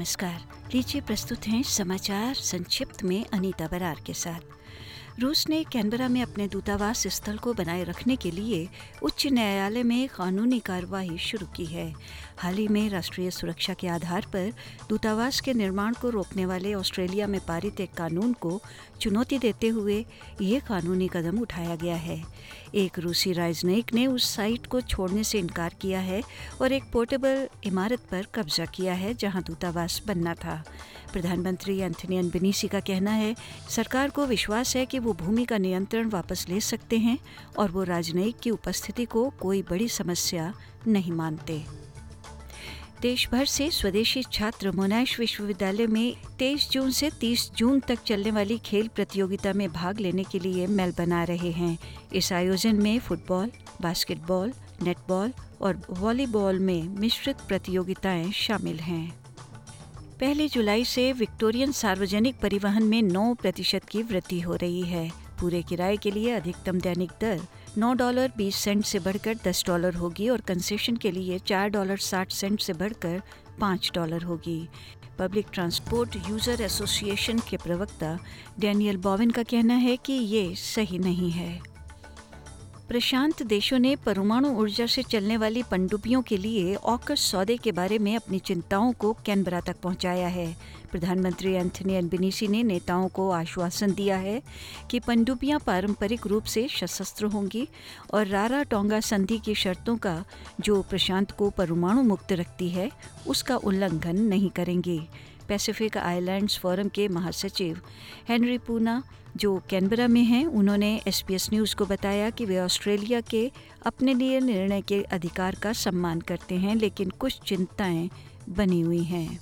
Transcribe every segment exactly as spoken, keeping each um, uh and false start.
नमस्कार। लीजिए प्रस्तुत हैं समाचार संक्षिप्त में अनीता बरार के साथ। रूस ने कैनबरा में अपने दूतावास स्थल को बनाए रखने के लिए उच्च न्यायालय में कानूनी कार्रवाई शुरू की है। हाल ही में राष्ट्रीय सुरक्षा के आधार पर दूतावास के निर्माण को रोकने वाले ऑस्ट्रेलिया में पारित एक कानून को चुनौती देते हुए ये कानूनी कदम उठाया गया है। एक रूसी राजनयिक ने उस साइट को छोड़ने से इनकार किया है और एक पोर्टेबल इमारत पर कब्जा किया है जहां दूतावास बनना था। प्रधानमंत्री एंथनी अल्बनीज़ी का कहना है, सरकार को विश्वास है कि वो भूमि का नियंत्रण वापस ले सकते हैं और वो राजनयिक की उपस्थिति को कोई बड़ी समस्या नहीं मानते। देश भर से स्वदेशी छात्र मोनाश विश्वविद्यालय में तेईस जून से तीस जून तक चलने वाली खेल प्रतियोगिता में भाग लेने के लिए मेलबर्न आ रहे हैं। इस आयोजन में फुटबॉल, बास्केटबॉल, नेटबॉल और वॉलीबॉल में मिश्रित प्रतियोगिताएं शामिल हैं। पहली जुलाई से विक्टोरियन सार्वजनिक परिवहन में नौ प्रतिशत की वृद्धि हो रही है। पूरे किराए के लिए अधिकतम दैनिक दर नौ डॉलर बीस सेंट से बढ़कर दस डॉलर होगी और कंसेशन के लिए चार डॉलर साठ सेंट से बढ़कर पाँच डॉलर होगी। पब्लिक ट्रांसपोर्ट यूजर एसोसिएशन के प्रवक्ता डैनियल बॉविन का कहना है कि ये सही नहीं है। प्रशांत देशों ने परमाणु ऊर्जा से चलने वाली पनडुब्बियों के लिए ऑकस सौदे के बारे में अपनी चिंताओं को कैनबरा तक पहुंचाया है। प्रधानमंत्री एंथनी अल्बनीज़ी ने नेताओं को आश्वासन दिया है कि पनडुब्बियां पारंपरिक रूप से सशस्त्र होंगी और रारा टोंगा संधि की शर्तों का, जो प्रशांत को परमाणु मुक्त रखती है, उसका उल्लंघन नहीं करेंगी। पैसिफिक आइलैंड्स फोरम के महासचिव हेनरी पूना, जो कैनबरा में हैं, उन्होंने एसबीएस न्यूज़ को बताया कि वे ऑस्ट्रेलिया के अपने लिए निर्णय के अधिकार का सम्मान करते हैं, लेकिन कुछ चिंताएं बनी हुई हैं।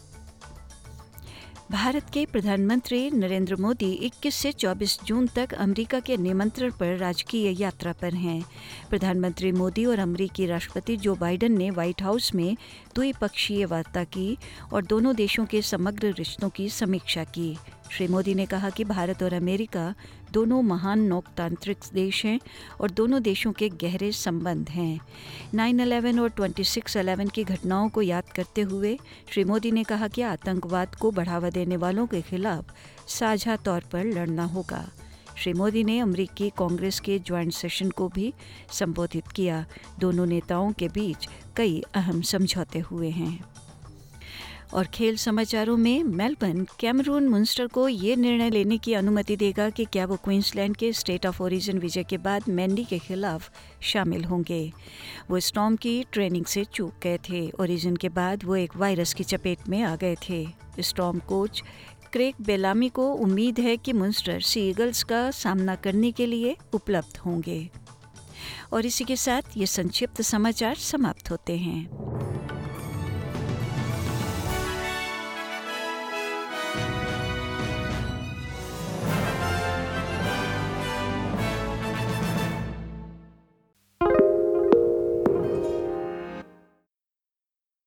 भारत के प्रधानमंत्री नरेंद्र मोदी इक्कीस से चौबीस जून तक अमेरिका के निमंत्रण पर राजकीय यात्रा पर हैं। प्रधानमंत्री मोदी और अमेरिकी राष्ट्रपति जो बाइडेन ने व्हाइट हाउस में द्विपक्षीय वार्ता की और दोनों देशों के समग्र रिश्तों की समीक्षा की। श्री मोदी ने कहा कि भारत और अमेरिका दोनों महान लोकतांत्रिक देश हैं और दोनों देशों के गहरे संबंध हैं। नाइन इलेवन और ट्वेंटी सिक्स इलेवन की घटनाओं को याद करते हुए श्री मोदी ने कहा कि आतंकवाद को बढ़ावा देने वालों के खिलाफ साझा तौर पर लड़ना होगा। श्री मोदी ने अमेरिकी कांग्रेस के ज्वाइंट सेशन को भी संबोधित किया। दोनों नेताओं के बीच कई अहम समझौते हुए हैं। और खेल समाचारों में मेलबर्न कैमरून मुंस्टर को ये निर्णय लेने की अनुमति देगा कि क्या वो क्वींसलैंड के स्टेट ऑफ ओरिजिन विजय के बाद मैंडी के खिलाफ शामिल होंगे। वो स्टॉर्म की ट्रेनिंग से चूक गए थे। ओरिजिन के बाद वो एक वायरस की चपेट में आ गए थे। स्टॉर्म कोच क्रेग बेलामी को उम्मीद है कि मुंस्टर सी ईगल्स का सामना करने के लिए उपलब्ध होंगे। और इसी के साथ ये संक्षिप्त समाचार समाप्त होते हैं।